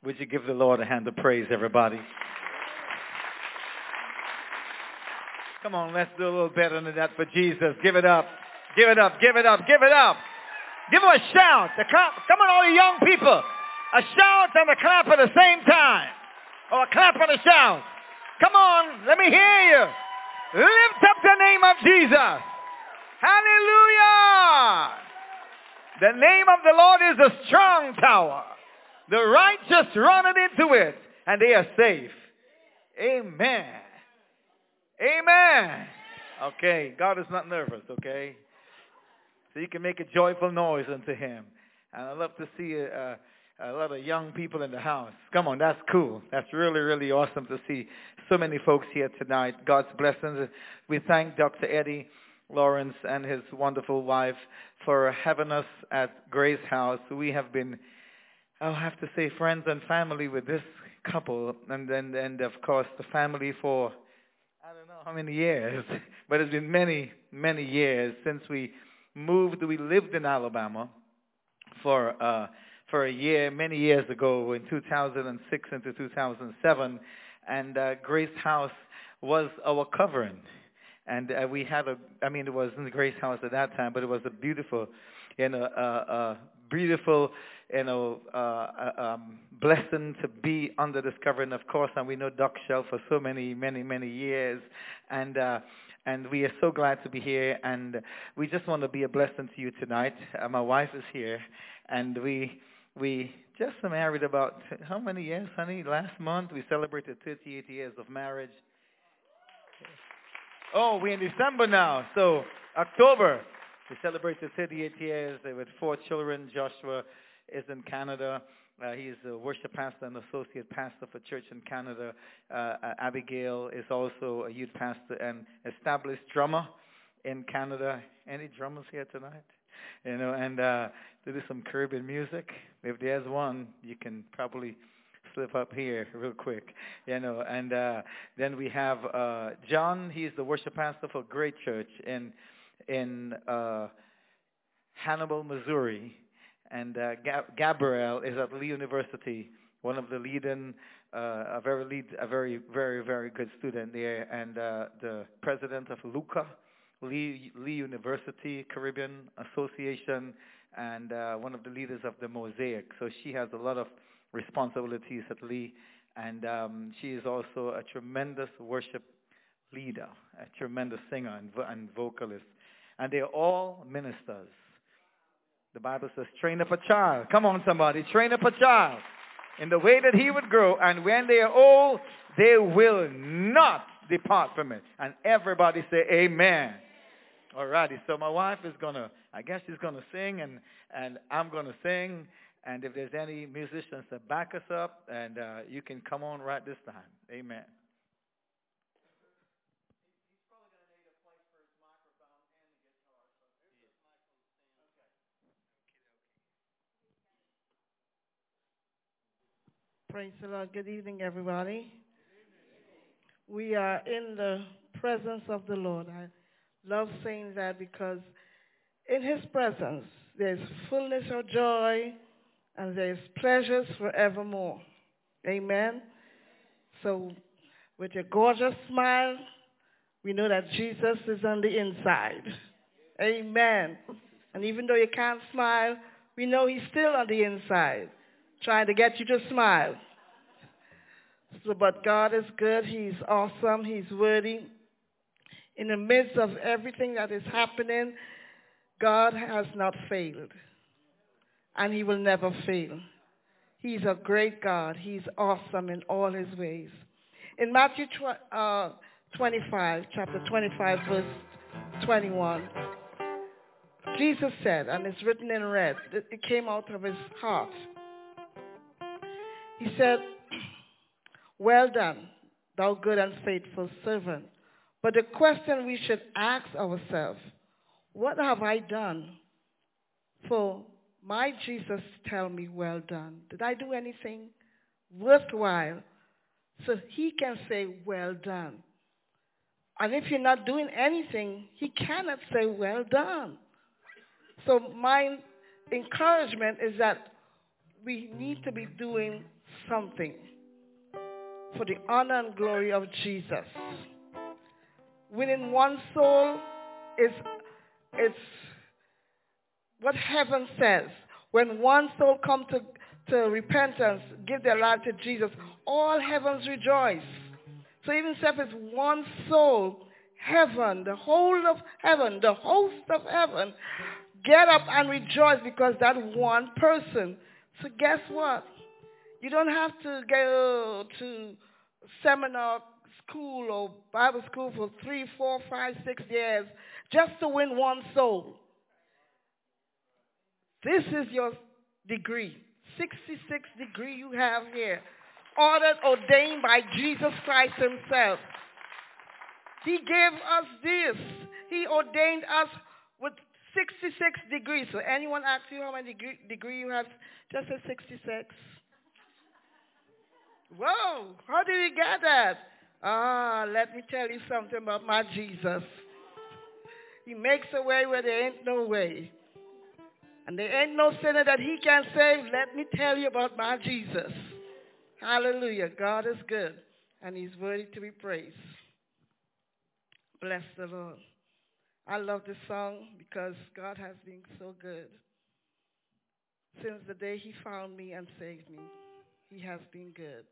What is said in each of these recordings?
Would you give the Lord a hand of praise, everybody? Come on, let's do a little better than that for Jesus. Give it up. Give it up. Give it up. Give it up. Give him a shout. A clap. Come on, all the young people. A shout and a clap at the same time. Or a clap and a shout. Come on, let me hear you. Lift up the name of Jesus. Hallelujah. The name of the Lord is a strong tower. The righteous run into it, and they are safe. Amen. Amen. Okay, God is not nervous, okay? So you can make a joyful noise unto him. And I love to see a lot of young people in the house. Come on, that's cool. That's really, really awesome to see so many folks here tonight. God's blessings. We thank Dr. Eddie Lawrence and his wonderful wife for having us at Grace House. We have been, I'll have to say, friends and family with this couple, and of course the family for I don't know how many years, but it's been many, many years since we moved. We lived in Alabama for a year, many years ago, in 2006 into 2007, and Grace House was our covering. And we had it wasn't Grace House at that time, but it was a beautiful, blessing to be under this covering, of course. And we know Doc Shell for so many, many, many years. And we are so glad to be here. And we just want to be a blessing to you tonight. My wife is here. And we just married about, how many years, honey? Last month we celebrated 38 years of marriage. Oh, we're in December now. So October, we celebrated 38 years with 4 children. Joshua is in Canada. He's a worship pastor and associate pastor for church in Canada. Abigail is also a youth pastor and established drummer in Canada. Any drummers here tonight? And to do some Caribbean music. If there's one, you can probably slip up here real quick, and then we have John. He's the worship pastor for Great Church in Hannibal, Missouri, and Gabrielle is at Lee University, one of the leading, a very, very, very good student there, and the president of Lee University Caribbean Association, and one of the leaders of the Mosaic. So she has a lot of responsibilities at Lee, and she is also a tremendous worship leader, a tremendous singer and vocalist, and they're all ministers. The Bible says, train up a child. Come on, somebody, train up a child in the way that he would grow, and when they are old, they will not depart from it. And everybody say amen. All righty, so my wife is she's going to sing, and I'm going to sing. And if there's any musicians that back us up, and you can come on right this time. Amen. Praise the Lord. Good evening, everybody. We are in the presence of the Lord. I love saying that because in his presence there's fullness of joy, and there's pleasures forevermore. Amen. So with your gorgeous smile, we know that Jesus is on the inside. Amen. And even though you can't smile, we know he's still on the inside, trying to get you to smile. So, but God is good. He's awesome. He's worthy. In the midst of everything that is happening, God has not failed. And he will never fail. He's a great God. He's awesome in all his ways. In Matthew 25, chapter 25, verse 21, Jesus said, and it's written in red, it came out of his heart. He said, well done, thou good and faithful servant. But the question we should ask ourselves, what have I done for my Jesus tell me, well done? Did I do anything worthwhile so he can say, well done? And if you're not doing anything, he cannot say, well done. So my encouragement is that we need to be doing something for the honor and glory of Jesus. Winning one soul is what heaven says. When one soul comes to repentance, give their life to Jesus, all heavens rejoice. So even if it's one soul, heaven, the whole of heaven, the host of heaven, get up and rejoice because that one person. So guess what? You don't have to go to seminar school or Bible school for 3, 4, 5, 6 years just to win one soul. This is your degree, 66 degree you have here, ordered, ordained by Jesus Christ himself. He gave us this. He ordained us with 66 degrees. So anyone asks you how many degree you have, just say 66. Whoa, how did you get that? Let me tell you something about my Jesus. He makes a way where there ain't no way. And there ain't no sinner that he can save. Let me tell you about my Jesus. Hallelujah. God is good, and he's worthy to be praised. Bless the Lord. I love this song because God has been so good. Since the day he found me and saved me, he has been good.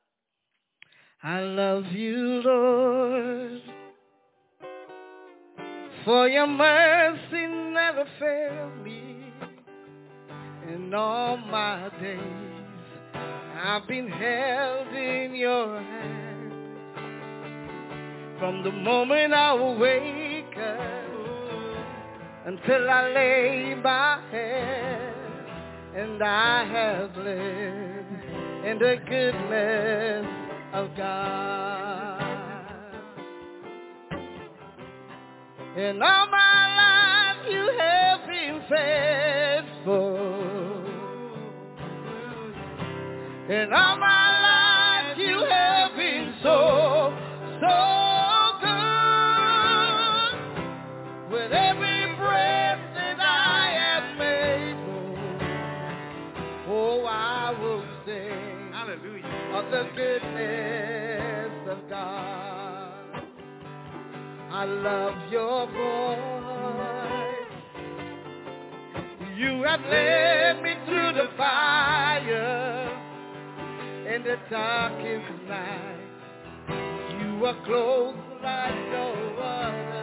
I love you, Lord, for your mercy never failed me. In all my days, I've been held in your hand. From the moment I awaken until I lay my head, and I have lived in the goodness of God. In all my life you have been faithful. In all my life you have been so, so good. With every breath that I am able, oh, I will sing Hallelujah. Of the goodness of God. I love your voice. You have led me through the fire in the darkest night. You are close like no other.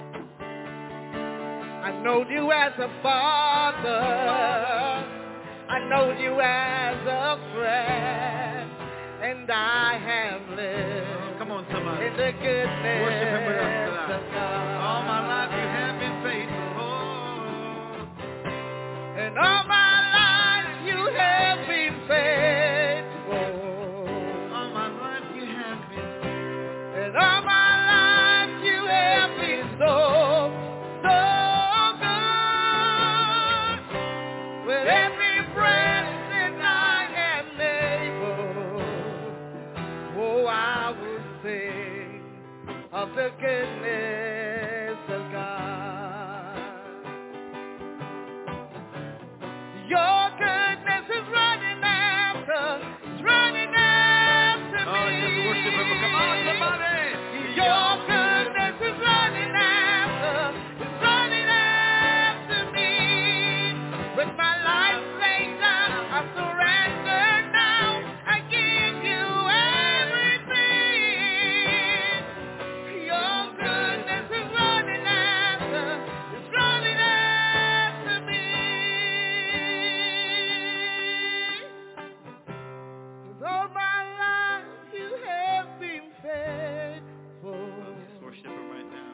I know you as a father. I know you as a friend. And I have lived Come on, somebody. In the goodness Worship him with us tonight. Of God. All my life you have been faithful. And all my life you have been faithful. All my life you have been. And all my life you have been so, so good. With every breath that I am able, oh, I will sing of the goodness of God. Your goodness is running after me. Just worship him. Come on, somebody. Your goodness is running after me. With my life laid down, I surrender now. I give you everything. Your goodness is running after me. With all my life you have been faithful. Just worship him right now.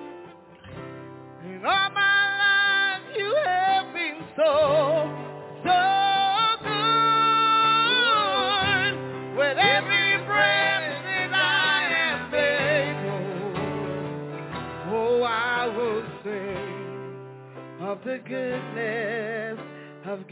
In all my life you have been so, so good. With every breath that I am able, oh, I will sing of the goodness of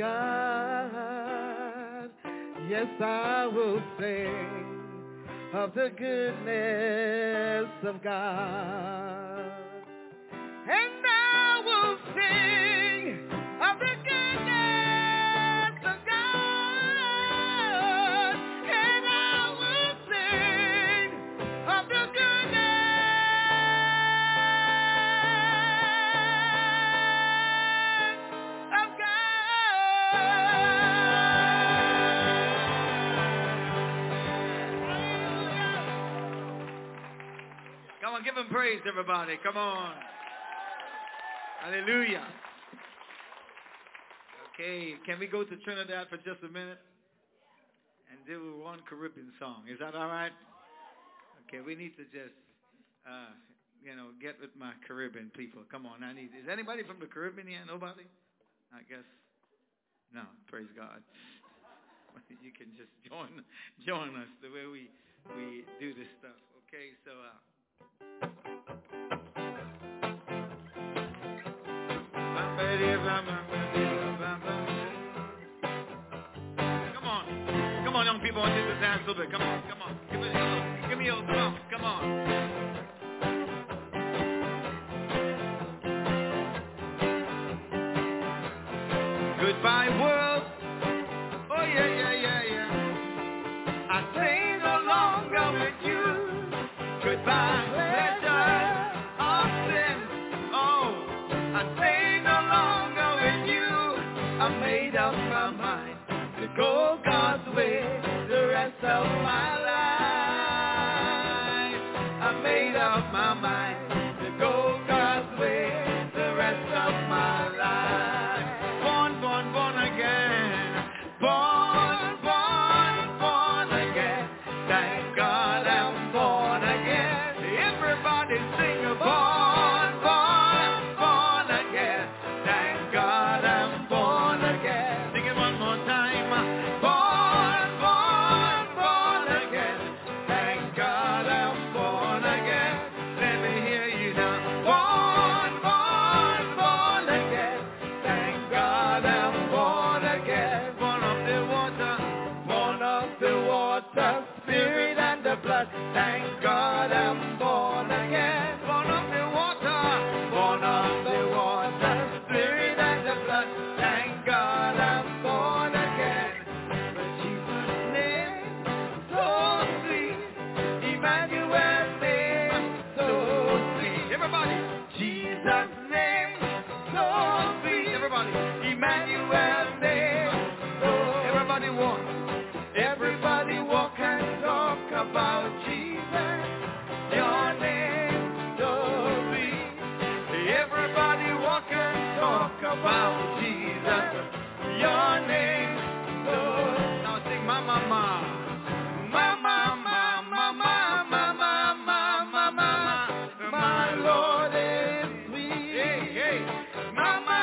God. Yes, I will sing of the goodness of God. And I will sing of the goodness of God. Come on, give him praise, everybody. Come on. Hallelujah. Okay, can we go to Trinidad for just a minute? And do one Caribbean song. Is that all right? Okay, we need to just, get with my Caribbean people. Come on, is anybody from the Caribbean here? Nobody? I guess. No, praise God. You can just join us the way we do this stuff. Okay, so come on, young people, I want you to dance a little bit. Come on. Give me a little bump. Come on. Goodbye, world. Oh, yeah. I stay no longer with you. Goodbye, pleasure of sin. Oh, I stay no longer with you. I made up my mind to go God's way the rest of my life. I made up my mind to go God's way the rest of my life. Born again. Born again. Thank God I'm born again. Everybody sing born again. Thank God I'm born again. Sing it one more time. Born again. Thank God I'm born again. Let me hear you now. Born again. Thank God I'm born again. Born of the water, spirit and the blood. Thank God I'm born again. Born of the water, spirit and the blood. Thank God I'm born again. But Jesus' name, so sweet. Emmanuel's name, so sweet. Everybody, Jesus' name, so sweet. Everybody, Emmanuel's name, so everybody walk. Everybody walk and talk about Jesus. Your name, so sweet. Everybody walk and talk about Jesus. Your name, so sweet. Now sing mama. My Lord is sweet. Hey. Mama.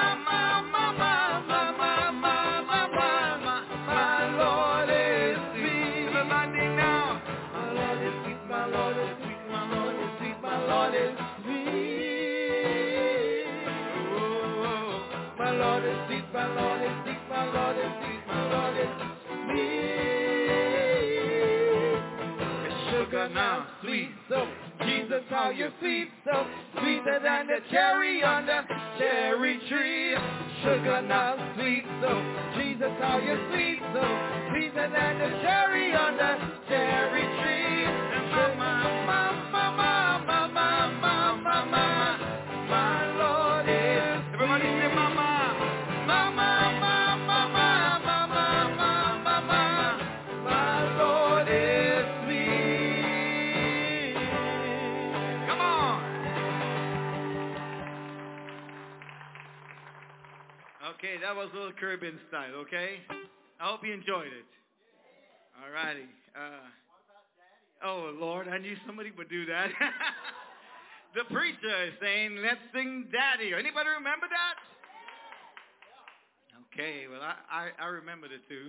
My Lord is sweet. Everybody now. My Lord is sweet. My Lord is sweet. My Lord is sweet. My Lord is sweet. My Lord is sweet. My Lord is sweet. My Lord is sweet. My Lord is sweet. Sugar now, sweet. So Jesus, how you sweet, so sweeter than the cherry on the cherry tree. Sugar now, sweet, so Jesus, how you sweet, so sweeter than the cherry on the cherry tree. My Lord is sweet. Everybody say mama. My Lord is sweet. Come on. Okay, that was a little Caribbean style, okay? I hope you enjoyed it. All righty. Oh, Lord, I knew somebody would do that. The preacher is saying, let's sing Daddy. Anybody remember that? Okay, well, I remembered it too.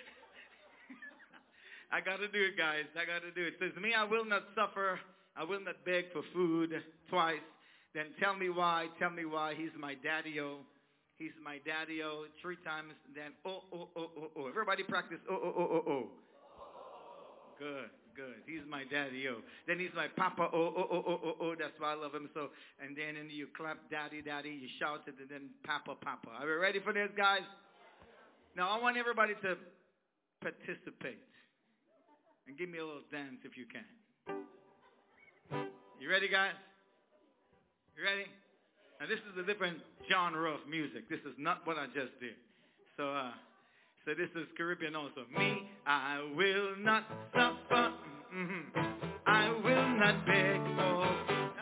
I got to do it, guys. I got to do it. It says, me, I will not suffer. I will not beg for food twice. Then tell me why. He's my daddy-o. He's my daddy-o. 3 times. Then, oh. Everybody practice, oh. Good. He's my daddy-o. Then he's my papa, oh. That's why I love him so. And then you clap, daddy, you shout it, and then papa. Are we ready for this, guys? Now, I want everybody to participate. And give me a little dance if you can. You ready, guys? You ready? Now, this is a different genre of music. This is not what I just did. So this is Caribbean also. Me, I will not suffer. I will not beg for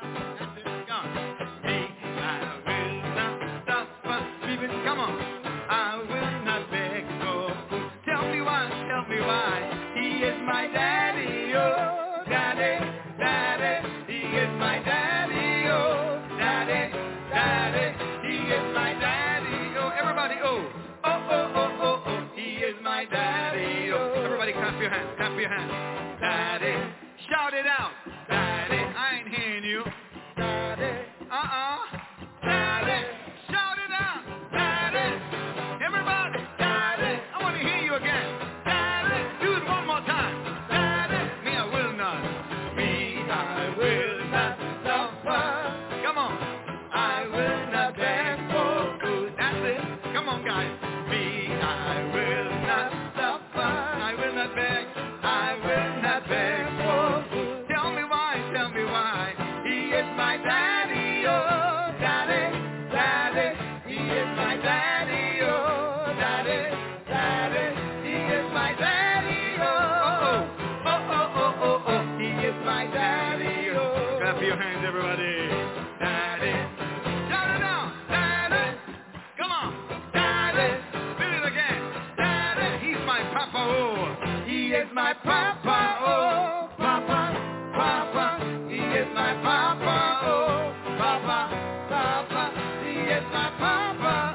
Clap your hands. Daddy. Shout it out. Daddy. I ain't hearing you. Daddy. Daddy. Shout it out. Daddy. Everybody. Daddy. I want to hear you again. Daddy. Do it one more time. Daddy. Me, I will not. Me, I will not suffer. Come on. I will not beg for food. That's it. Come on, guys. Me, I will not suffer. I will not beg. I will not beg for food. Tell me why. He is my daddy, oh, daddy, daddy. He is my daddy, oh, daddy, daddy. He is my daddy, oh, he is my daddy, oh. Clap your hands, everybody. Daddy. Shout it out. Daddy. Come on. Daddy. Do it again. Daddy. He's my papa, oh. He is my papa, oh. Papa. He is my papa, oh. Papa. He is my papa,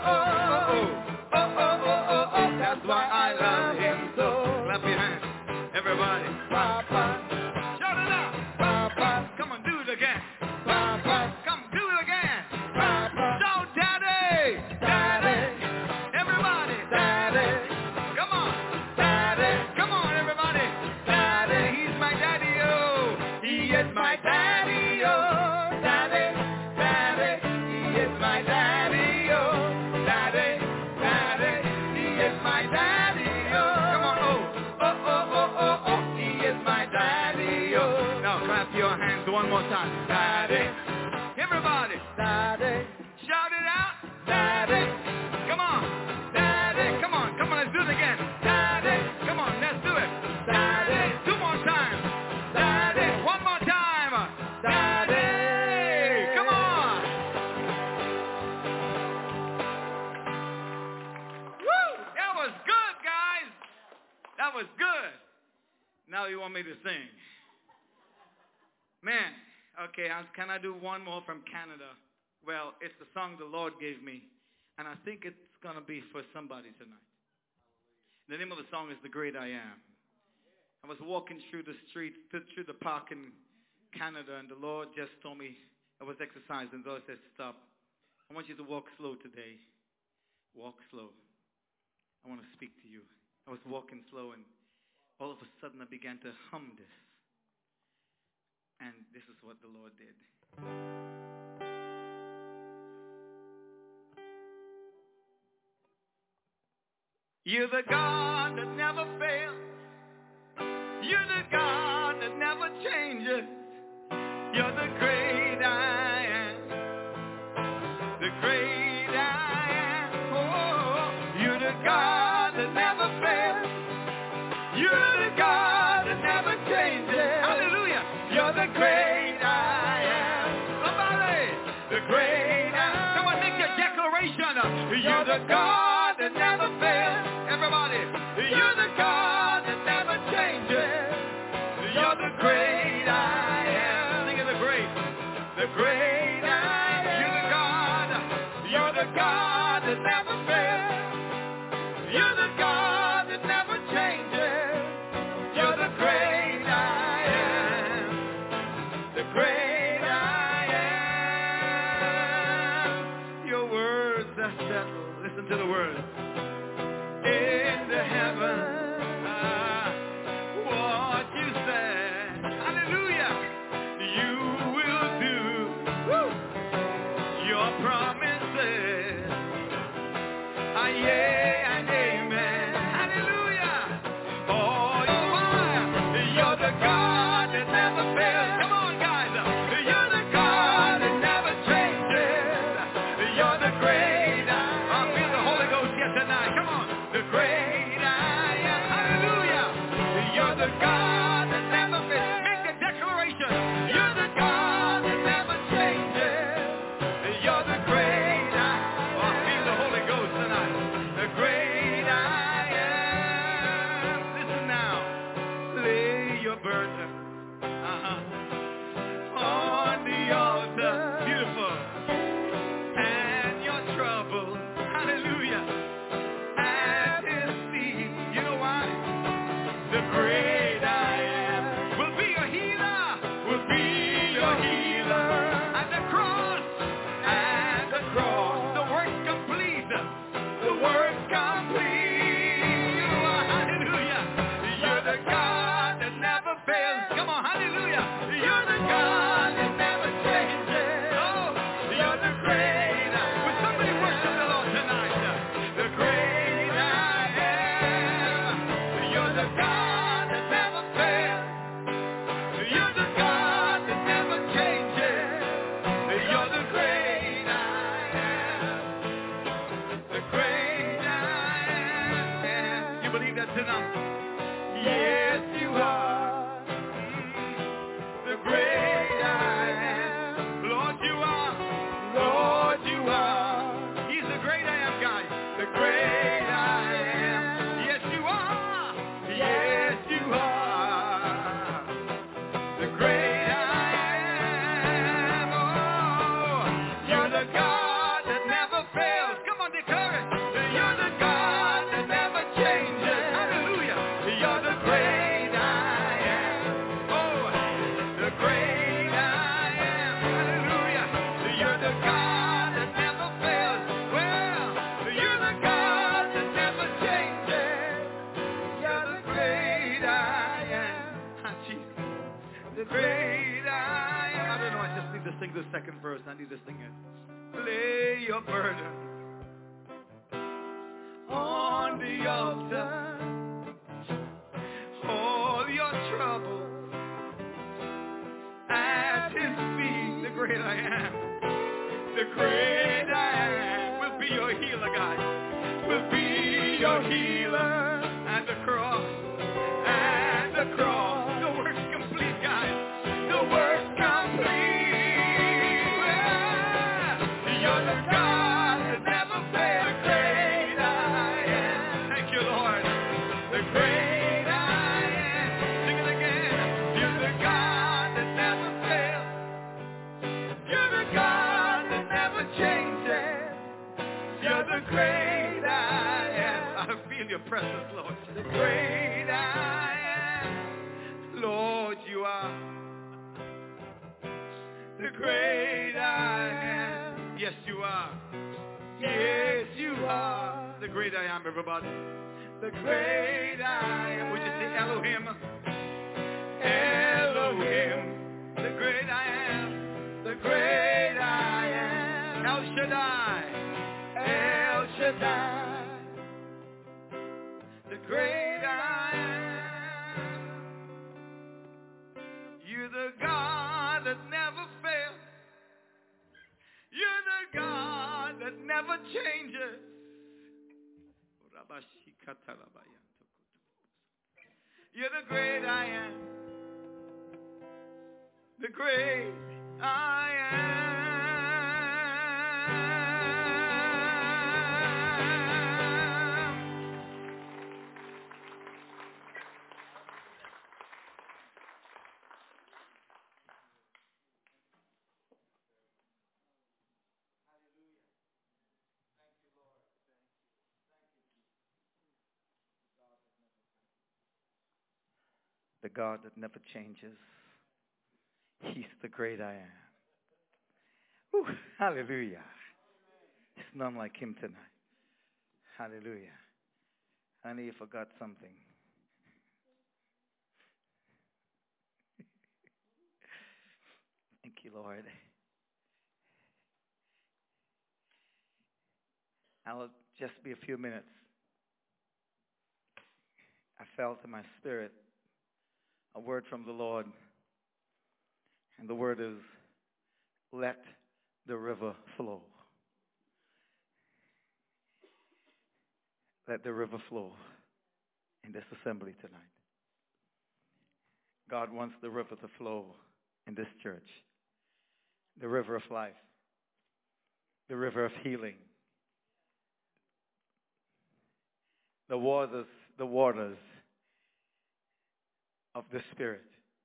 oh. That's why I love him so. Clap your hands. Everybody. Papa. Shout it out. Papa. Come on, do it again. Papa. Come, do it again. Papa. Shout, daddy. Daddy. Everybody. Daddy. Come on. Daddy. Come on, everybody. Daddy. He's my daddy, oh. He is my daddy, oh. Daddy. Daddy. He is my daddy, oh. Daddy. Daddy. He is my daddy, oh. Come on, oh. He is my daddy, oh. Now clap your hands one more time. Daddy. Everybody. Daddy. Shout it out. Daddy. Come on. Daddy. Come on. Come on. Let's do it again. Daddy. Come on. Let's do it. Daddy. Two more times. Daddy. One more time. Daddy. Come on. Woo. That was good, guys. That was good. Now you want me to sing. Man. Okay, can I do one more from Canada? Well, it's the song the Lord gave me, and I think it's going to be for somebody tonight. The name of the song is The Great I Am. I was walking through the street, through the park in Canada, and the Lord just told me, I was exercising, the Lord said, stop. I want you to walk slow today. Walk slow. I want to speak to you. I was walking slow, and all of a sudden I began to hum this. And this is what the Lord did. You're the God that never fails. You're the God that never changes. You're the great I am. The great I am. Oh, you're the God that never fails. You're the God that never changes. Hallelujah. You're the great I am. Somebody, the great I am. Someone make your declaration. You're the God that never fails. Everybody, you're the God that never changes. You're the great I am. Sing it, the great I am. You're the God that never fails. You're the God that never changes. You're the great I am. The great I am. Your words are settled. Listen to the words. In the heavens, what you said, hallelujah, you will do. Woo. Your promises are yea and amen, hallelujah. Oh, you're the God that never fails. Come on, guys, you're the God that never changes. You're the great I feel the Holy Ghost here tonight. Come on. The great I am. Hallelujah. You're the God that never fails. Make the declaration. You're the God that never changes. You're the great I am. Oh, I feel the Holy Ghost tonight. The great I am. Listen now. Lay your burden on the altar. Beautiful. And your trouble. Hallelujah. You know why? The great The great I am. I don't know, I just need to sing the second verse. I need to sing it. Lay your burden on the altar. All your troubles at his feet. The great I am. The great I am will be your healer, guys. Will be your healer at the cross. At the cross. The work's complete, guys. The work's complete. You're the God that never fails. The great I am. Thank you, Lord. The great I am. Sing it again. You're the God that never fails. You're the God that never changes. You're the great I am. I feel your presence, Lord. The great I am. Lord, you are the great I am. Yes, you are. Yes, you are. The great I am, everybody. The great I am. Would you say Elohim? Elohim. The great I am. The great I am. El Shaddai. El Shaddai. The great I am. You're the God that never fails. You're the God that never changes. You're the great I am. The great I am. The God that never changes. He's the great I am. Whew, hallelujah. There's none like him tonight. Hallelujah. Honey, you forgot something. Thank you, Lord. I'll just be a few minutes. I felt in my spirit a word from the Lord. And the word is, let the river flow. Let the river flow in this assembly tonight. God wants the river to flow in this church. The river of life. The river of healing. The waters of the Spirit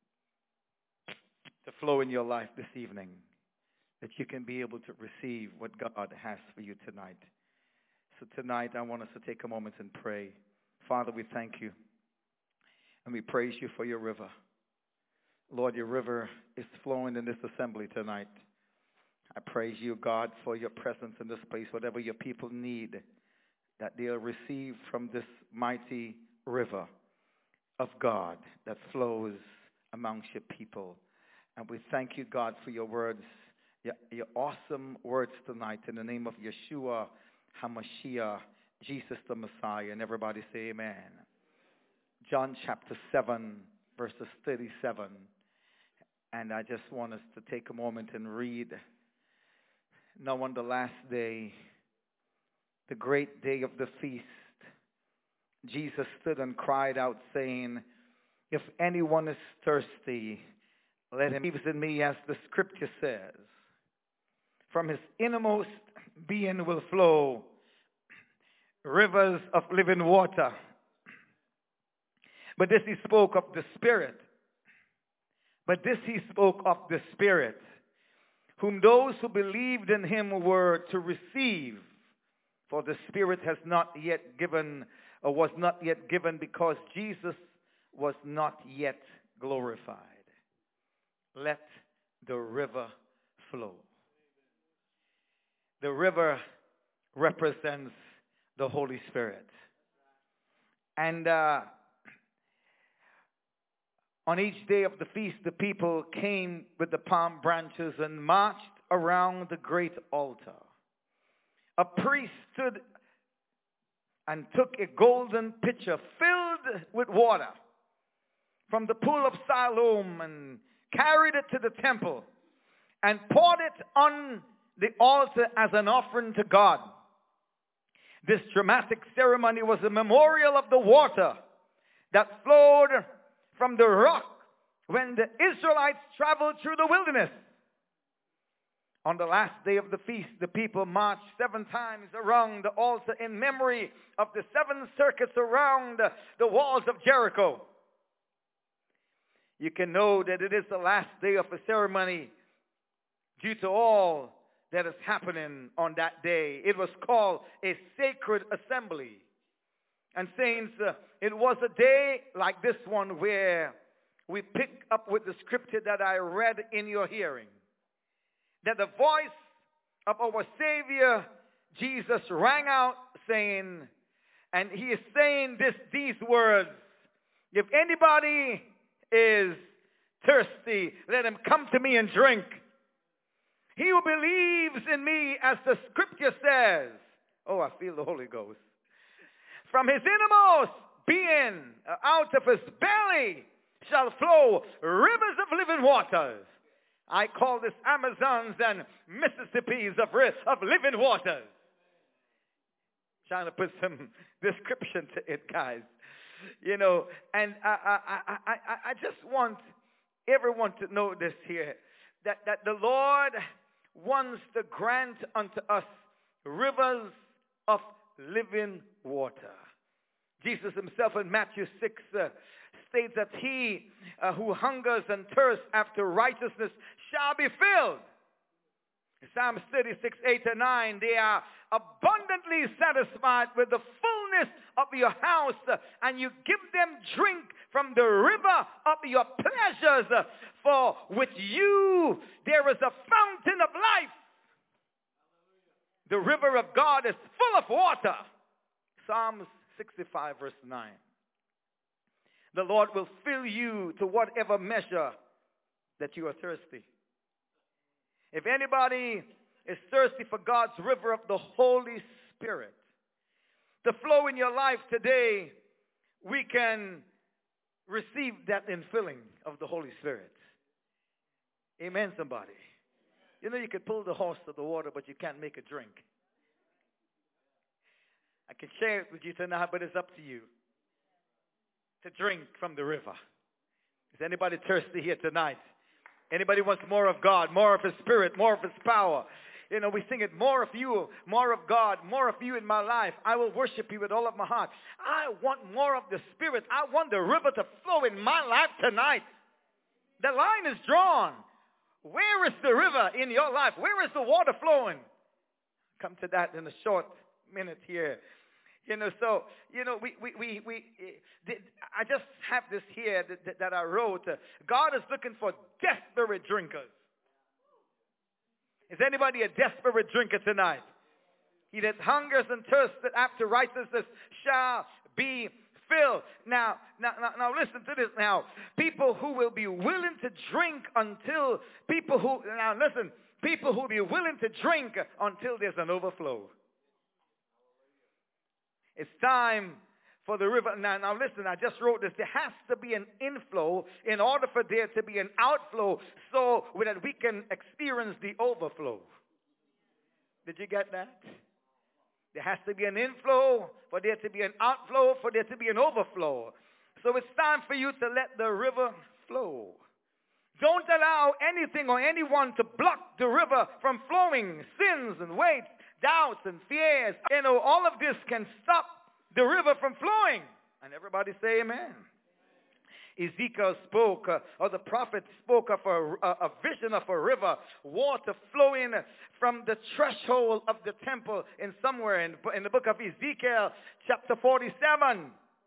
to flow in your life this evening, that you can be able to receive what God has for you tonight. So tonight, I want us to take a moment and pray. Father, we thank you, and we praise you for your river. Lord, your river is flowing in this assembly tonight. I praise you, God, for your presence in this place. Whatever your people need, that they'll receive from this mighty river of God that flows amongst your people. And we thank you, God, for your words, your awesome words tonight in the name of Yeshua HaMashiach, Jesus the Messiah. And everybody say amen. John chapter 7, verses 37. And I just want us to take a moment and read. Now on the last day, the great day of the feast, Jesus stood and cried out, saying, if anyone is thirsty, let him believe in me, as the scripture says. From his innermost being will flow rivers of living water. But this he spoke of the Spirit. Whom those who believed in him were to receive. For the Spirit has not yet given, or was not yet given, because Jesus was not yet glorified. Let the river flow. The river represents the Holy Spirit. And On each day of the feast, the people came with the palm branches and marched around the great altar. A priest stood and took a golden pitcher filled with water from the pool of Siloam and carried it to the temple and poured it on the altar as an offering to God. This dramatic ceremony was a memorial of the water that flowed from the rock when the Israelites traveled through the wilderness. On the last day of the feast, the people marched 7 times around the altar in memory of the 7 circuits around the walls of Jericho. You can know that it is the last day of a ceremony due to all that is happening on that day. It was called a sacred assembly. And saints, it was a day like this one where we pick up with the scripture that I read in your hearing. That the voice of our Savior, Jesus, rang out saying, and he is saying these words, if anybody is thirsty, let him come to me and drink. He who believes in me, as the scripture says, oh, I feel the Holy Ghost, from his innermost being, out of his belly shall flow rivers of living waters. I call this Amazons and Mississippis of living waters. Trying to put some description to it, guys. You know, and I just want everyone to know this here, that the Lord wants to grant unto us rivers of living water. Jesus himself in Matthew 6 states that he who hungers and thirsts after righteousness shall be filled. Psalms 36, 8-9, they are abundantly satisfied with the fullness of your house, and you give them drink from the river of your pleasures, for with you there is a fountain of life. The river of God is full of water. Psalms 65, verse 9. The Lord will fill you to whatever measure that you are thirsty. If anybody is thirsty for God's river of the Holy Spirit to flow in your life today, we can receive that infilling of the Holy Spirit. Amen, somebody. You know, you could pull the horse to the water, but you can't make it drink. I can share it with you tonight, but it's up to you to drink from the river. Is anybody thirsty here tonight? Anybody wants more of God, more of his Spirit, more of his power? You know, we sing it, more of you, more of God, more of you in my life. I will worship you with all of my heart. I want more of the Spirit. I want the river to flow in my life tonight. The line is drawn. Where is the river in your life? Where is the water flowing? Come to that in a short minute here. You know, so, you know, I just have this here that I wrote. God is looking for desperate drinkers. Is anybody a desperate drinker tonight? He that hungers and thirsteth after righteousness shall be filled. Now listen to this now. People who will be willing to drink until, people who will be willing to drink until there's an overflow. It's time for the river. Now listen, I just wrote this. There has to be an inflow in order for there to be an outflow so that we can experience the overflow. Did you get that? There has to be an inflow for there to be an outflow, for there to be an overflow. So it's time for you to let the river flow. Don't allow anything or anyone to block the river from flowing. Sins and weights, doubts and fears, you know, all of this can stop the river from flowing. And everybody say amen. Ezekiel spoke, or the prophet spoke of a vision of a river, water flowing from the threshold of the temple in somewhere in the book of Ezekiel, chapter 47.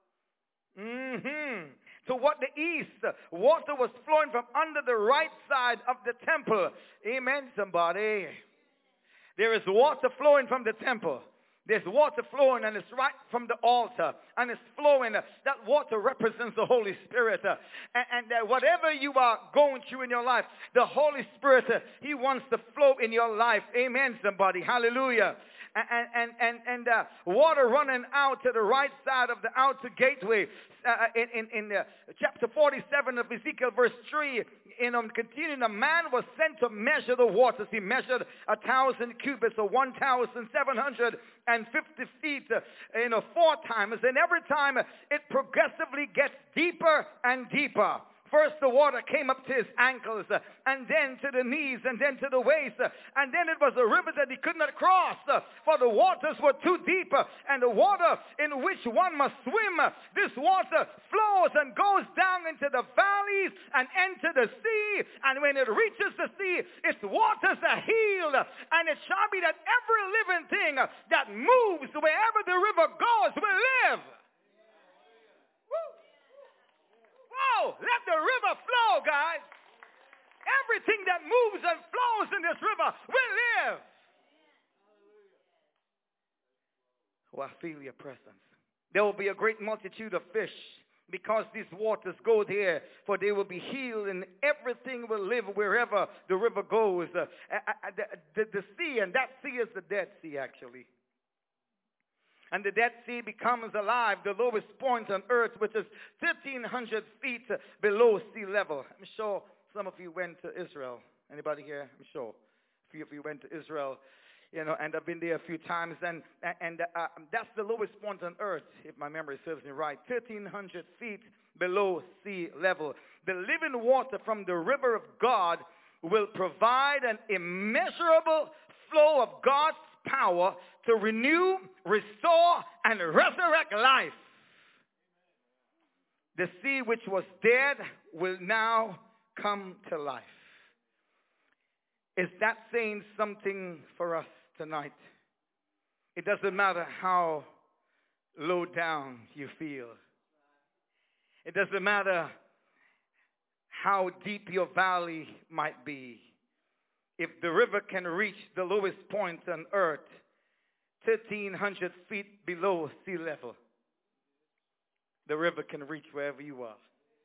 Toward the east, water was flowing from under the right side of the temple. Amen, somebody. There is water flowing from the temple. There's water flowing, and it's right from the altar, and it's flowing. That water represents the Holy Spirit. Whatever you are going through in your life, the Holy Spirit, He wants to flow in your life. Amen, somebody. Hallelujah. And water running out to the right side of the outer gateway. In chapter 47 of Ezekiel, verse 3, continuing, a man was sent to measure the waters. He measured 1,000 cubits, or 1,750 feet, 4 times. And every time it progressively gets deeper and deeper. First, the water came up to his ankles, and then to the knees, and then to the waist. And then it was a river that he could not cross, for the waters were too deep, and the water in which one must swim, this water flows and goes down into the valleys and into the sea. And when it reaches the sea, its waters are healed. And it shall be that every living thing that moves wherever the river goes will live. Whoa, let the river flow, guys. Everything that moves and flows in this river will live. Oh, I feel your presence. There will be a great multitude of fish because these waters go there, for they will be healed, and everything will live wherever the river goes. The sea, and that sea is the Dead Sea, actually. And the Dead Sea becomes alive, the lowest point on earth, which is 1,500 feet below sea level. I'm sure some of you went to Israel. Anybody here? I'm sure a few of you went to Israel, and I've been there a few times. And that's the lowest point on earth, if my memory serves me right, 1,300 feet below sea level. The living water from the river of God will provide an immeasurable flow of God's power to renew, restore, and resurrect life. The sea which was dead will now come to life. Is that saying something for us tonight? It doesn't matter how low down you feel. It doesn't matter how deep your valley might be. If the river can reach the lowest point on earth, 1,300 feet below sea level, the river can reach wherever you are.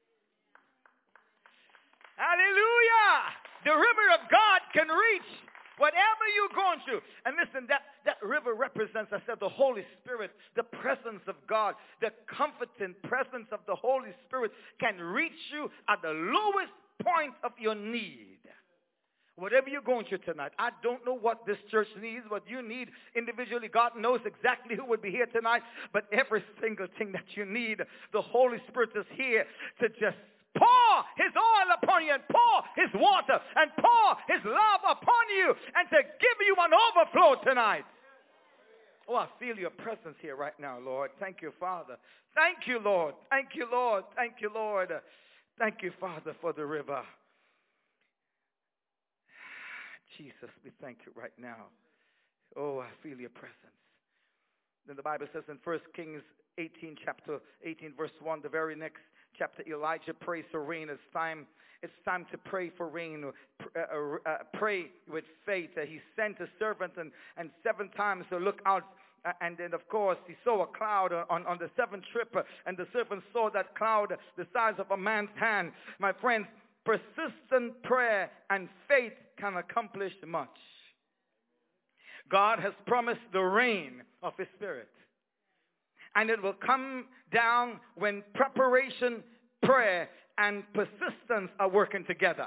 Hallelujah! The river of God can reach whatever you're going through. And listen, that river represents, I said, the Holy Spirit, the presence of God. The comforting presence of the Holy Spirit can reach you at the lowest point of your need. Whatever you're going through tonight, I don't know what this church needs, what you need individually. God knows exactly who would be here tonight. But every single thing that you need, the Holy Spirit is here to just pour His oil upon you, and pour His water, and pour His love upon you, and to give you an overflow tonight. Oh, I feel your presence here right now, Lord. Thank you, Father. Thank you, Lord. Thank you, Lord. Thank you, Lord. Thank you, Father, for the river. Jesus, we thank you right now. Oh, I feel your presence. Then the Bible says in 1 Kings 18, chapter 18, verse 1, the very next chapter, Elijah prays for rain. It's time to pray for rain. Pray with faith. He sent a servant and 7 times to look out. And then, of course, he saw a cloud on the 7th trip. And the servant saw that cloud the size of a man's hand. My friends, persistent prayer and faith can accomplish much. God has promised the rain of His Spirit. And it will come down when preparation, prayer, and persistence are working together.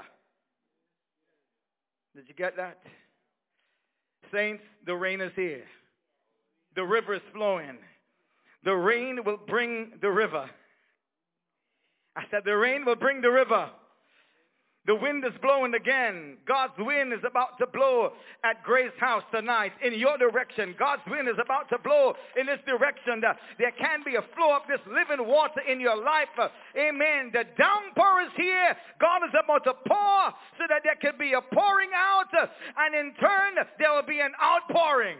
Did you get that? Saints, the rain is here. The river is flowing. The rain will bring the river. I said the rain will bring the river. The wind is blowing again. God's wind is about to blow at Grace House tonight in your direction. God's wind is about to blow in this direction. There can be a flow of this living water in your life. Amen. The downpour is here. God is about to pour so that there can be a pouring out, and in turn there will be an outpouring.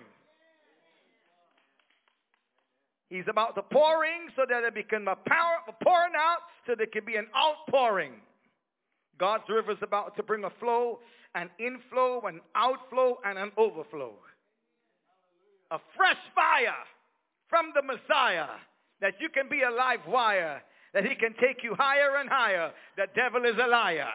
He's about to pouring so that it become a pouring out so there can be an outpouring. God's river is about to bring a flow, an inflow, an outflow, and an overflow. a fresh fire from the Messiah, that you can be a live wire, that he can take you higher and higher. The devil is a liar.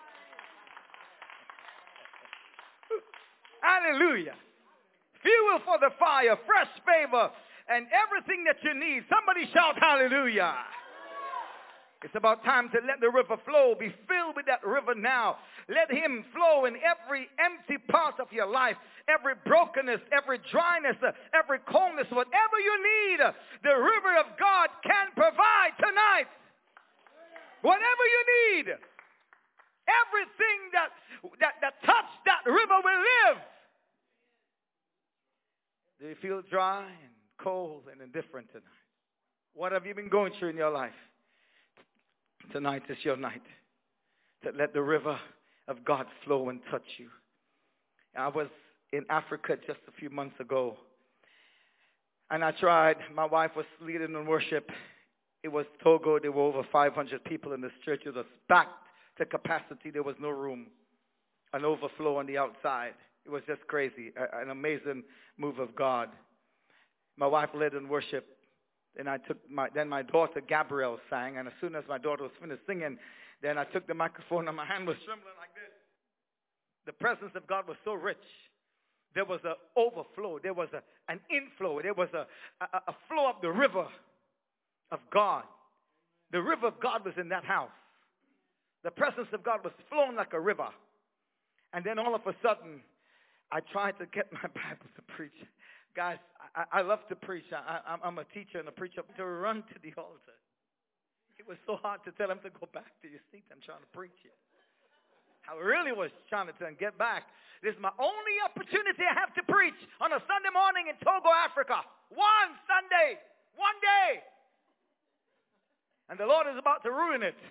Hallelujah. Fuel for the fire, fresh favor, and everything that you need. Somebody shout hallelujah. It's about time to let the river flow. Be filled with that river now. Let him flow in every empty part of your life, every brokenness, every dryness, every coldness, whatever you need. The river of God can provide tonight. Whatever you need. Everything that touched that river will live. Do you feel dry and cold and indifferent tonight? What have you been going through in your life? Tonight is your night to let the river of God flow and touch you. I was in Africa just a few months ago, and I tried. My wife was leading in worship. It was Togo. There were over 500 people in this church. It was packed to capacity. There was no room, an overflow on the outside. It was just crazy, an amazing move of God. My wife led in worship. And then my daughter Gabrielle sang, and as soon as my daughter was finished singing, then I took the microphone and my hand was trembling like this. The presence of God was so rich. There was an overflow. There was an inflow. There was a flow of the river of God. The river of God was in that house. The presence of God was flowing like a river. And then all of a sudden, I tried to get my Bible to preach. Guys, I love to preach. I'm a teacher and a preacher. To run to the altar. It was so hard to tell him to go back to your seat. I'm trying to preach it. I really was trying to tell him, get back. This is my only opportunity I have to preach on a Sunday morning in Togo, Africa. One Sunday. One day. And the Lord is about to ruin it.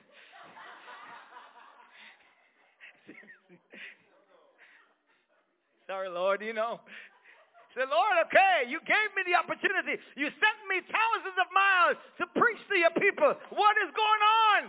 Sorry, Lord, Say, Lord, okay, you gave me the opportunity. You sent me thousands of miles to preach to your people. What is going on?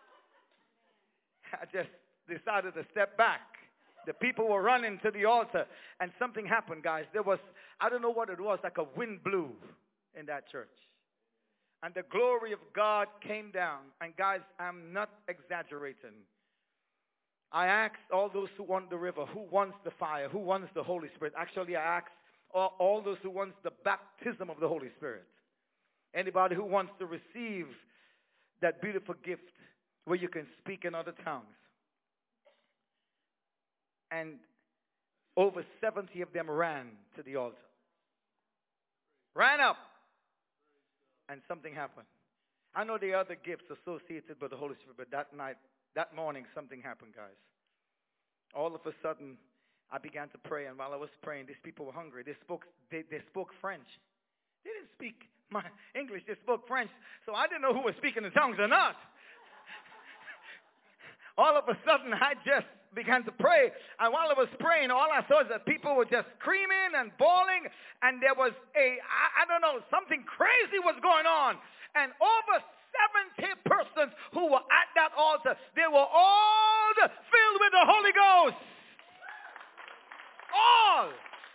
I just decided to step back. The people were running to the altar, and something happened, guys. There was, I don't know what it was, like a wind blew in that church. And the glory of God came down. And guys, I'm not exaggerating. I asked all those who want the river, who wants the fire, who wants the Holy Spirit. Actually, I asked all those who wants the baptism of the Holy Spirit. Anybody who wants to receive that beautiful gift where you can speak in other tongues. And over 70 of them ran to the altar. Ran up. And something happened. I know there are other gifts associated with the Holy Spirit, but that morning, something happened, guys. All of a sudden, I began to pray, and while I was praying, these people were hungry. They spoke French. They didn't speak my English. They spoke French, so I didn't know who was speaking in tongues or not. All of a sudden, I just began to pray, and while I was praying, all I saw is that people were just screaming and bawling, and there was something crazy was going on, and over 70 persons who were at that altar, they were all filled with the Holy Ghost. All.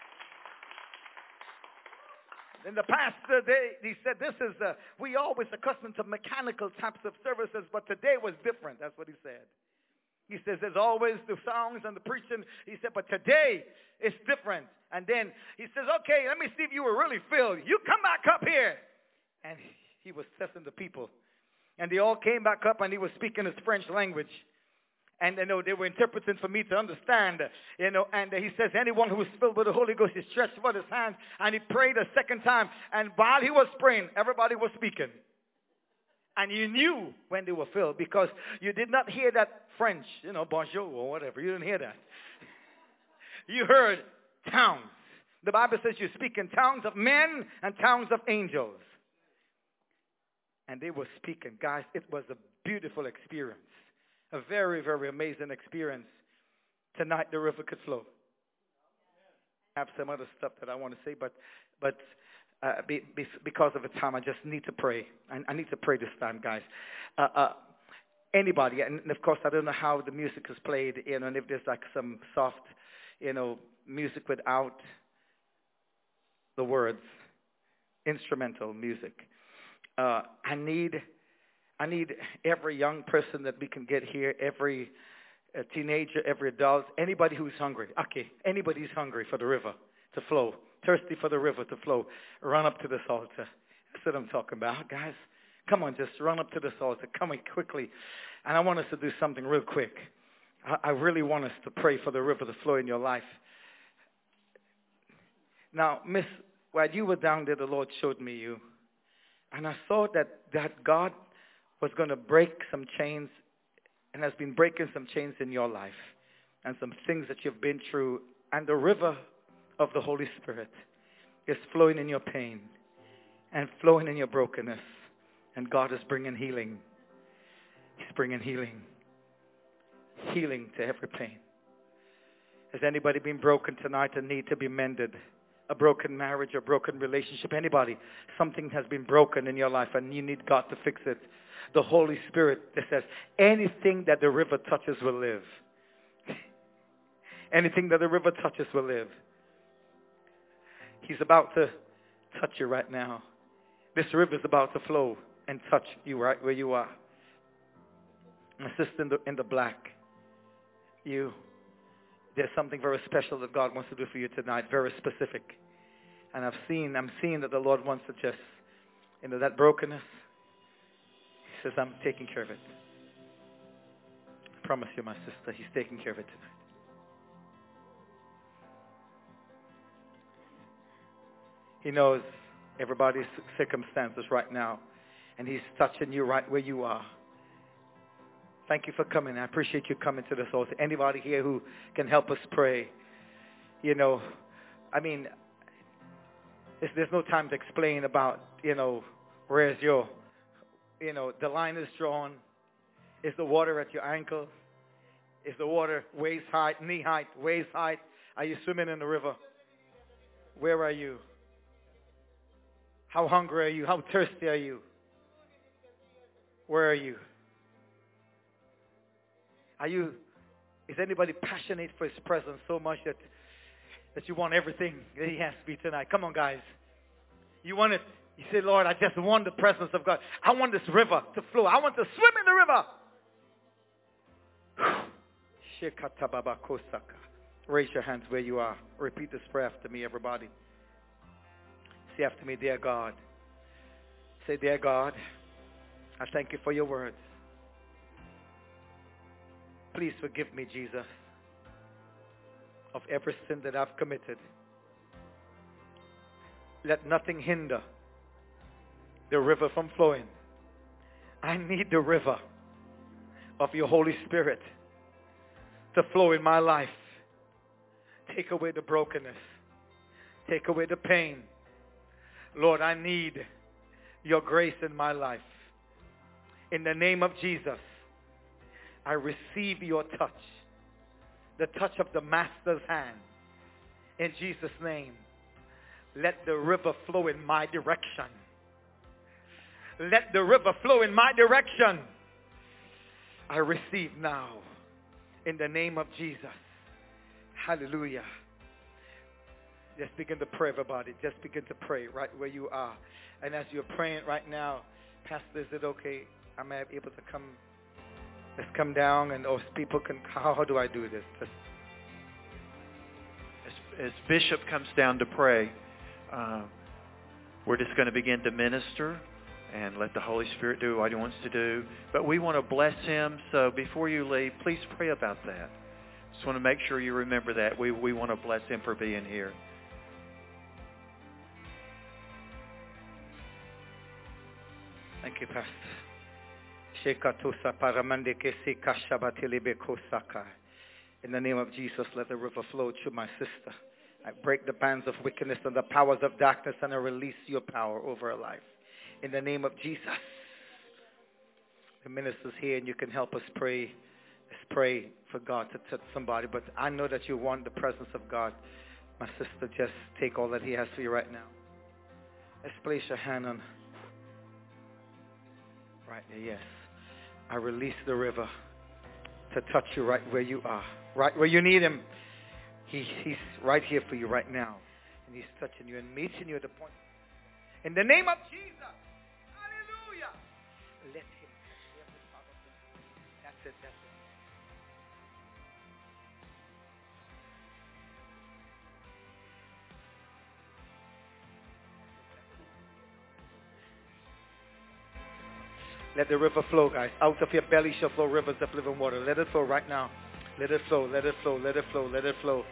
Then the pastor, he said, we always accustomed to mechanical types of services, but today was different. That's what he said. He says, there's always the songs and the preaching. He said, but today it's different. And then he says, okay, let me see if you were really filled. You come back up here. And he was testing the people. And they all came back up, and he was speaking his French language. And they were interpreting for me to understand. And he says, anyone who is filled with the Holy Ghost, he stretched forth his hands, and he prayed a second time. And while he was praying, everybody was speaking. And you knew when they were filled, because you did not hear that French, bonjour or whatever. You didn't hear that. You heard tongues. The Bible says you speak in tongues of men and tongues of angels. And they were speaking. Guys, it was a beautiful experience. A very, very amazing experience. Tonight the river could flow. I have some other stuff that I want to say, but because of the time, I just need to pray. I need to pray this time, guys. Anybody, and of course, I don't know how the music is played, and if there's like some soft, music without the words, instrumental music. I need every young person that we can get here, every teenager, every adult, anybody who's hungry. Okay, anybody who's hungry for the river to flow, thirsty for the river to flow, run up to this altar. That's what I'm talking about, guys. Come on, just run up to this altar. Come in quickly. And I want us to do something real quick. I really want us to pray for the river to flow in your life. Now, Miss, while you were down there, the Lord showed me you. And I saw that God was going to break some chains and has been breaking some chains in your life and some things that you've been through. And the river of the Holy Spirit is flowing in your pain and flowing in your brokenness. And God is bringing healing. He's bringing healing. Healing to every pain. Has anybody been broken tonight and need to be mended? A broken marriage, a broken relationship, anybody, something has been broken in your life and you need God to fix it. The Holy Spirit that says, anything that the river touches will live. Anything that the river touches will live. He's about to touch you right now. This river is about to flow and touch you right where you are. My sister in the black, there's something very special that God wants to do for you tonight, very specific. And I'm seeing that the Lord wants to just, that brokenness, He says, I'm taking care of it. I promise you, my sister, He's taking care of it tonight. He knows everybody's circumstances right now, and He's touching you right where you are. Thank you for coming. I appreciate you coming to this altar. Anybody here who can help us pray? There's no time to explain about, where's your, the line is drawn. Is the water at your ankles? Is the water waist height, knee height, waist height? Are you swimming in the river? Where are you? How hungry are you? How thirsty are you? Where are you? Is anybody passionate for His presence so much that you want everything that He has to be tonight? Come on, guys. You want it. You say, Lord, I just want the presence of God. I want this river to flow. I want to swim in the river. Raise your hands where you are. Repeat this prayer after me, everybody. Say after me, dear God. Say, dear God, I thank you for your words. Please forgive me, Jesus, of every sin that I've committed. Let nothing hinder the river from flowing. I need the river of your Holy Spirit to flow in my life. Take away the brokenness. Take away the pain. Lord, I need your grace in my life. In the name of Jesus, I receive your touch, the touch of the Master's hand. In Jesus' name, let the river flow in my direction. Let the river flow in my direction. I receive now, in the name of Jesus. Hallelujah. Just begin to pray, everybody. Just begin to pray right where you are. And as you're praying right now, Pastor, is it okay? Am I able to come? Let's come down, and those people can, how do I do this? As Bishop comes down to pray, we're just going to begin to minister and let the Holy Spirit do what He wants to do. But we want to bless him, so before you leave, please pray about that. Just want to make sure you remember that. We want to bless him for being here. Thank you, Pastor. In the name of Jesus, let the river flow through my sister. I break the bands of wickedness and the powers of darkness, and I release your power over her life. In the name of Jesus. The minister's here, and you can help us pray. Let's pray for God to touch somebody. But I know that you want the presence of God. My sister, just take all that He has for you right now. Let's place your hand on right there. Yes. I release the river to touch you right where you are. Right where you need Him. He's right here for you right now. And He's touching you and meeting you at the point. In the name of Jesus. Hallelujah. Let Him touch every part of this. That's it. That's it. Let the river flow, guys. Out of your belly shall flow rivers of living water. Let it flow right now. Let it flow. Let it flow. Let it flow. Let it flow.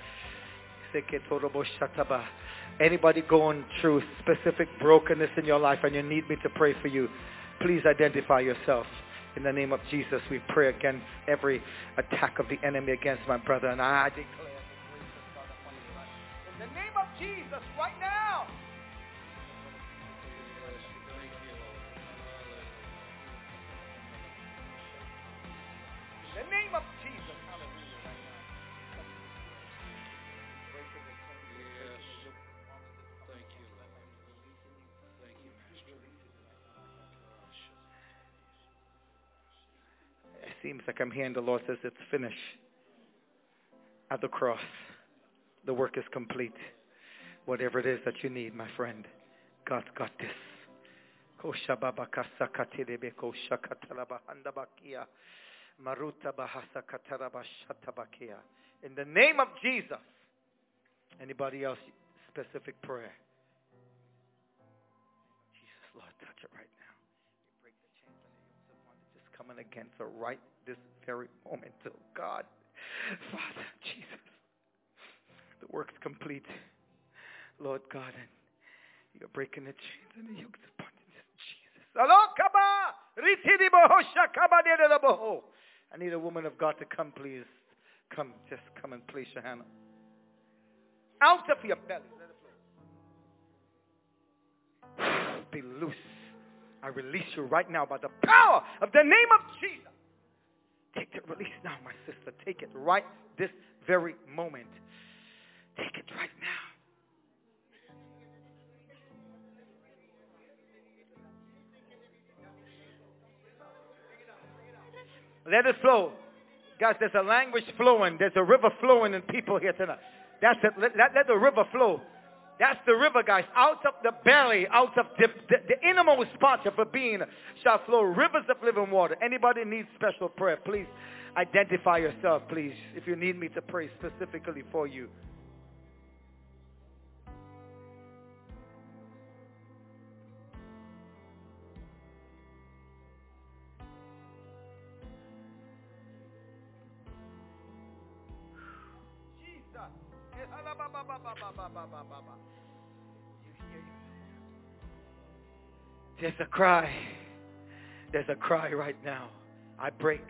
Anybody going through specific brokenness in your life and you need me to pray for you, please identify yourself. In the name of Jesus, we pray against every attack of the enemy against my brother. And I declare the grace of God upon his life. In the name of Jesus, right now. In the name of Jesus, hallelujah, right now. Thank you. Thank you, Master. It seems like I'm hearing the Lord says it's finished. At the cross, the work is complete. Whatever it is that you need, my friend, God's got this. In the name of Jesus. Anybody else? Specific prayer. Jesus, Lord, touch it right now. You break the chains and the yokes of bondage just coming against her right this very moment. Oh God, Father, Jesus, the work's complete. Lord God, and you're breaking the chains and the yokes of bondage. Jesus. I need a woman of God to come, please. Come, just come and place your hand out of your belly. Let it flow. Be loose. I release you right now by the power of the name of Jesus. Take the release now, my sister. Take it right this very moment. Take it right now. Let it flow. Guys, there's a language flowing. There's a river flowing in people here tonight. That's it. Let the river flow. That's the river, guys. Out of the belly, out of the innermost parts of a being shall flow rivers of living water. Anybody needs special prayer, please identify yourself, please, if you need me to pray specifically for you. There's a cry. There's a cry right now. I break.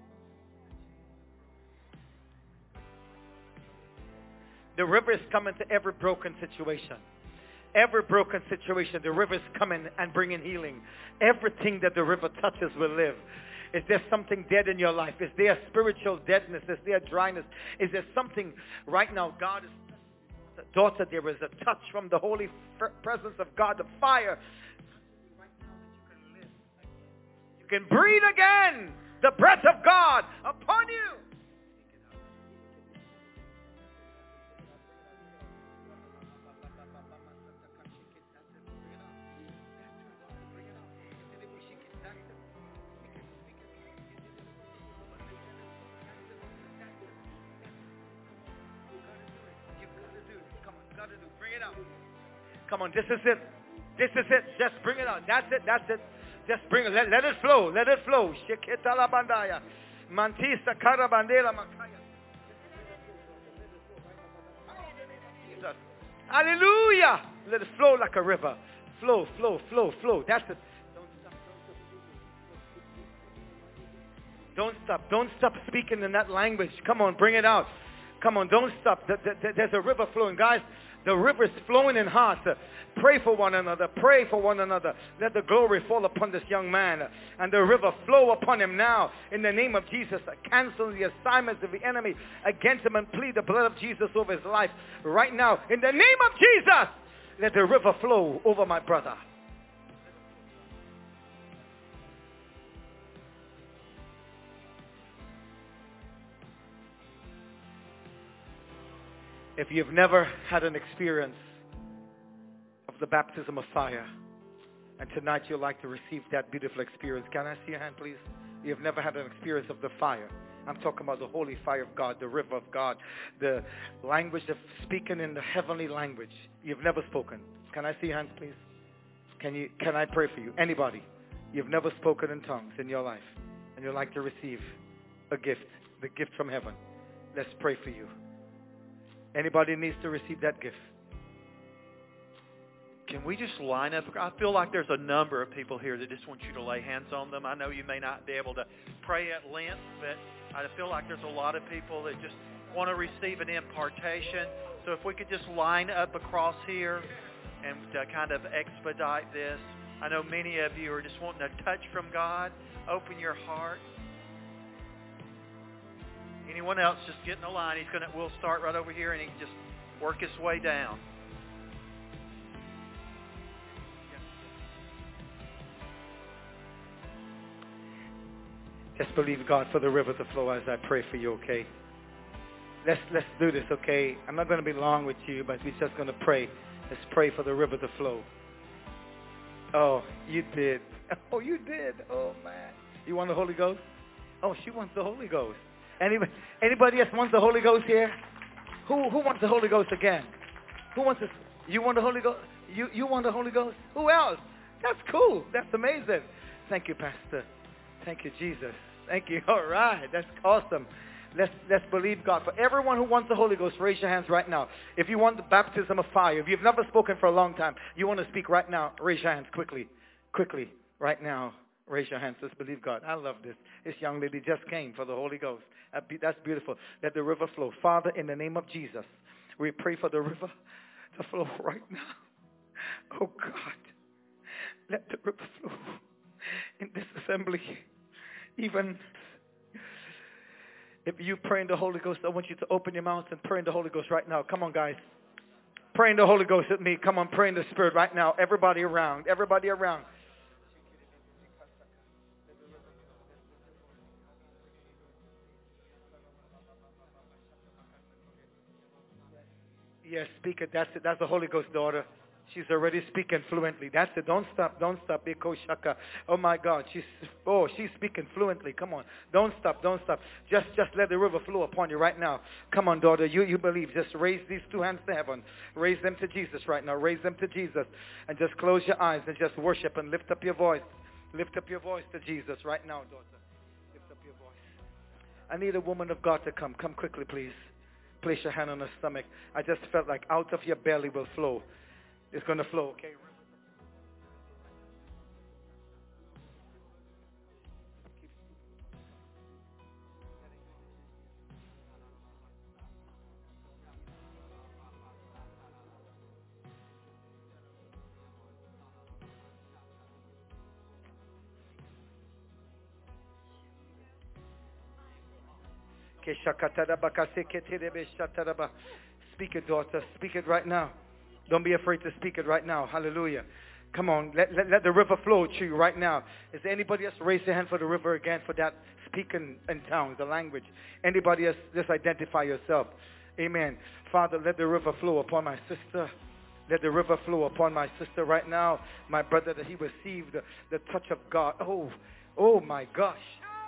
The river is coming to every broken situation. Every broken situation, the river is coming and bringing healing. Everything that the river touches will live. Is there something dead in your life? Is there spiritual deadness? Is there dryness? Is there something right now? God is, daughter, there is a touch from the holy presence of God, the fire. Right now that you can live. You can breathe again. The breath of God upon you. Come on, this is it. This is it. Just bring it out. That's it. That's it. Just bring it. Let it flow. Let it flow. Sheketa la bandaya. Mantisa karabandela makaya. Jesus. Hallelujah. Let it flow like a river. Flow, flow, flow, flow. That's it. Don't stop. Don't stop speaking in that language. Come on, bring it out. Come on, don't stop. There's a river flowing. Guys, the river is flowing in hearts. Pray for one another. Pray for one another. Let the glory fall upon this young man. And the river flow upon him now. In the name of Jesus, cancel the assignments of the enemy against him and plead the blood of Jesus over his life. Right now, in the name of Jesus, let the river flow over my brother. If you've never had an experience of the baptism of fire. And tonight you'd like to receive that beautiful experience. Can I see your hand, please? You've never had an experience of the fire. I'm talking about the holy fire of God, the river of God, the language of speaking in the heavenly language. You've never spoken. Can I see your hands, please? Can I pray for you? Anybody? You've never spoken in tongues in your life, and you'd like to receive a gift, the gift from heaven. Let's pray for you. Anybody needs to receive that gift? Can we just line up? I feel like there's a number of people here that just want you to lay hands on them. I know you may not be able to pray at length, but I feel like there's a lot of people that just want to receive an impartation. So if we could just line up across here and kind of expedite this. I know many of you are just wanting a touch from God. Open your heart. Anyone else, just get in the line. We'll start right over here, and he can just work his way down. Just believe God for the river to flow as I pray for you, okay? Let's do this, okay? I'm not going to be long with you, but we're just going to pray. Let's pray for the river to flow. Oh, you did. Oh, you did. Oh, man. You want the Holy Ghost? Oh, she wants the Holy Ghost. Anybody else wants the Holy Ghost here? Who wants the Holy Ghost again? Who wants this? You want the Holy Ghost? You want the Holy Ghost? Who else? That's cool. That's amazing. Thank you, Pastor. Thank you, Jesus. Thank you. All right. That's awesome. Let's believe God. For everyone who wants the Holy Ghost, raise your hands right now. If you want the baptism of fire, if you've never spoken for a long time, you want to speak right now, raise your hands quickly. Quickly. Right now. Raise your hands. Let's believe God. I love this. This young lady just came for the Holy Ghost. That's beautiful. Let the river flow. Father, in the name of Jesus, we pray for the river to flow right now. Oh, God. Let the river flow in this assembly. Even if you pray in the Holy Ghost, I want you to open your mouth and pray in the Holy Ghost right now. Come on, guys. Pray in the Holy Ghost with me. Come on, pray in the Spirit right now. Everybody around. Everybody around. Yes, speak it. That's it. That's the Holy Ghost, daughter. She's already speaking fluently. That's it. Don't stop. Don't stop. Oh my God. She's speaking fluently. Come on. Don't stop. Don't stop. Just let the river flow upon you right now. Come on, daughter. You believe. Just raise these two hands to heaven. Raise them to Jesus right now. Raise them to Jesus. And just close your eyes and just worship and lift up your voice. Lift up your voice to Jesus right now, daughter. Lift up your voice. I need a woman of God to come. Come quickly, please. Place your hand on her stomach. I just felt like out of your belly will flow. It's going to flow, okay? Speak it, daughter. Speak it right now. Don't be afraid to speak it right now. Hallelujah. Come on. Let the river flow to you right now. Is there anybody else? Raise your hand for the river again for that speaking in tongues, the language. Anybody else? Just identify yourself. Amen. Father, let the river flow upon my sister. Let the river flow upon my sister right now. My brother, that he received the touch of God. Oh my gosh.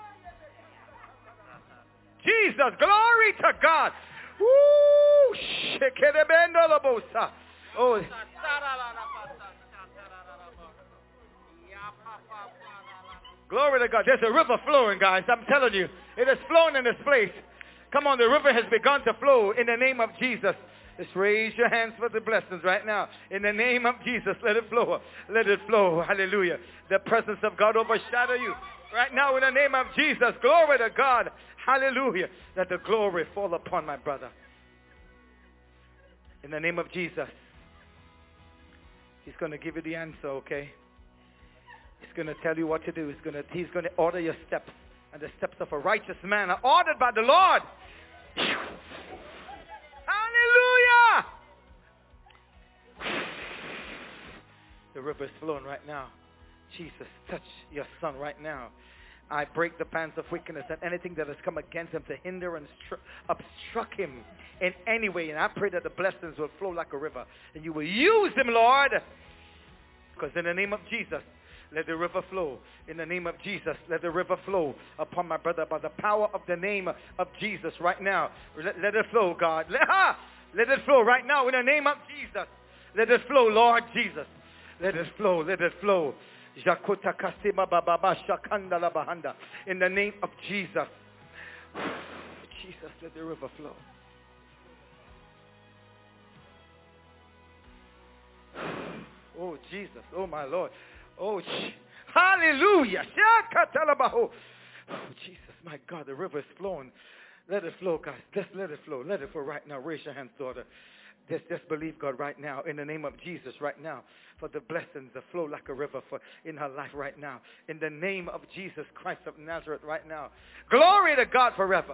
Jesus, glory to God. Woo! Oh. Glory to God. There's a river flowing, guys. I'm telling you. It is flowing in this place. Come on, the river has begun to flow in the name of Jesus. Just raise your hands for the blessings right now. In the name of Jesus, let it flow. Let it flow. Hallelujah. The presence of God overshadow you. Right now, in the name of Jesus, glory to God. Hallelujah. Let the glory fall upon my brother. In the name of Jesus. He's going to give you the answer, okay? He's going to tell you what to do. He's going to order your steps. And the steps of a righteous man are ordered by the Lord. Hallelujah! The river is flowing right now. Jesus, touch your son right now. I break the bands of wickedness and anything that has come against him to hinder and obstruct him in any way. And I pray that the blessings will flow like a river. And you will use him, Lord. Because in the name of Jesus, let the river flow. In the name of Jesus, let the river flow upon my brother by the power of the name of Jesus right now. Let it flow, God. Let it flow right now in the name of Jesus. Let it flow, Lord Jesus. Let it flow. Let it flow. In the name of Jesus. Jesus, let the river flow. Oh, Jesus. Oh, my Lord. Oh, hallelujah. Oh, Jesus, my God, the river is flowing. Let it flow, guys. Just let it flow. Let it flow right now. Raise your hands, daughter. Just believe God right now, in the name of Jesus right now, for the blessings to flow like a river in her life right now. In the name of Jesus Christ of Nazareth right now. Glory to God forever.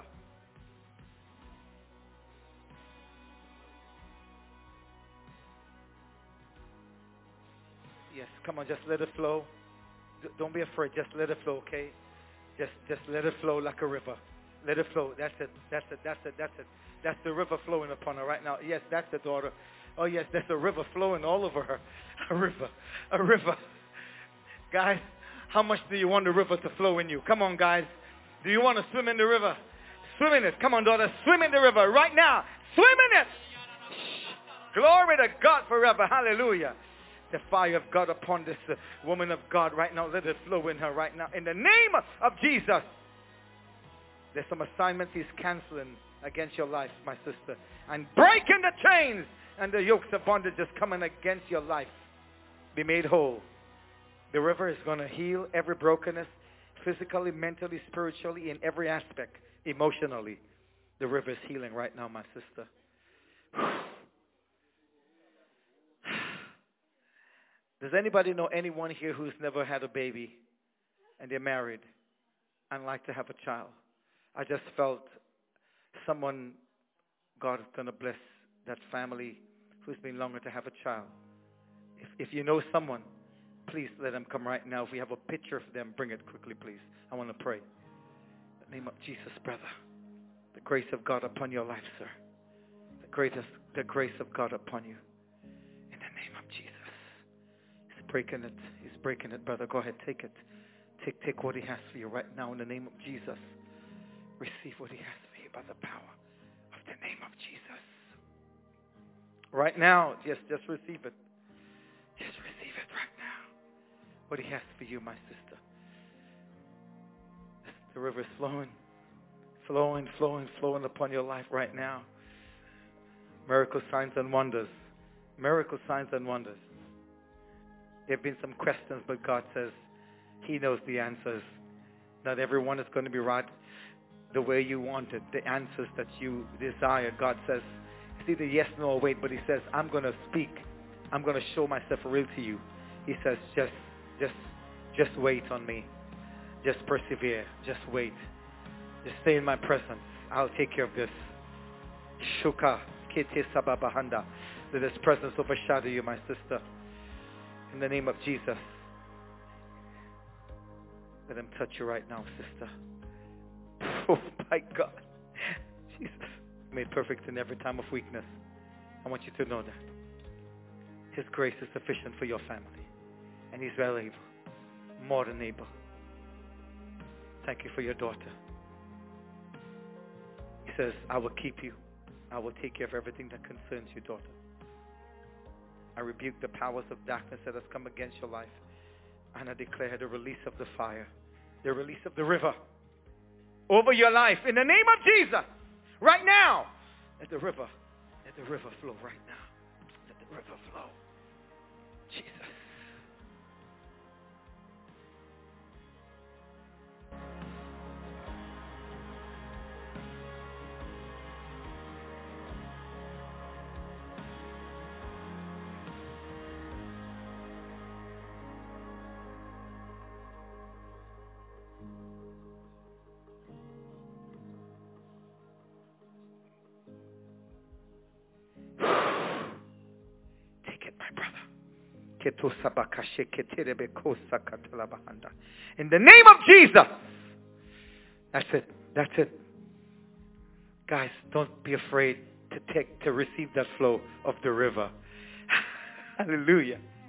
Yes, come on, just let it flow. Don't be afraid. Just let it flow, okay? Just let it flow like a river. Let it flow. That's it. That's it. That's it. That's it. That's the river flowing upon her right now. Yes, that's the daughter. Oh, yes, there's a river flowing all over her. A river. A river. Guys, how much do you want the river to flow in you? Come on, guys. Do you want to swim in the river? Swim in it. Come on, daughter. Swim in the river right now. Swim in it. Glory to God forever. Hallelujah. The fire of God upon this woman of God right now. Let it flow in her right now. In the name of Jesus. There's some assignments he's canceling against your life, my sister. And breaking the chains and the yokes of bondage just coming against your life. Be made whole. The river is going to heal every brokenness, physically, mentally, spiritually, in every aspect, emotionally. The river is healing right now, my sister. Does anybody know anyone here who's never had a baby and they're married and like to have a child? I just felt someone, God is going to bless that family who's been longer to have a child. If you know someone, please let them come right now. If we have a picture of them, bring it quickly, please. I want to pray. In the name of Jesus, brother. The grace of God upon your life, sir. The grace of God upon you. In the name of Jesus. He's breaking it. He's breaking it, brother. Go ahead, take it. Take what he has for you right now in the name of Jesus. Receive what he has for you by the power of the name of Jesus. Right now, just receive it. Just receive it right now. What he has for you, my sister. The river is flowing upon your life right now. Miracle signs and wonders. Miracle signs and wonders. There have been some questions, but God says he knows the answers. Not everyone is going to be right the way you want it. The answers that you desire. God says, it's either yes, no, or wait, but he says, I'm going to speak. I'm going to show myself real to you. He says, just wait on me. Just persevere. Just wait. Just stay in my presence. I'll take care of this. Shuka kete sababahanda. Let his presence overshadow you, my sister. In the name of Jesus. Let him touch you right now, sister. Oh my God. Jesus. Made perfect in every time of weakness. I want you to know that. His grace is sufficient for your family. And he's well able. More than able. Thank you for your daughter. He says, I will keep you. I will take care of everything that concerns you, daughter. I rebuke the powers of darkness that has come against your life. And I declare the release of the fire. The release of the river. Over your life. In the name of Jesus. Right now. Let the river flow right now. Let the river flow. Jesus. In the name of Jesus. That's it. That's it. Guys, don't be afraid to receive that flow of the river. Hallelujah.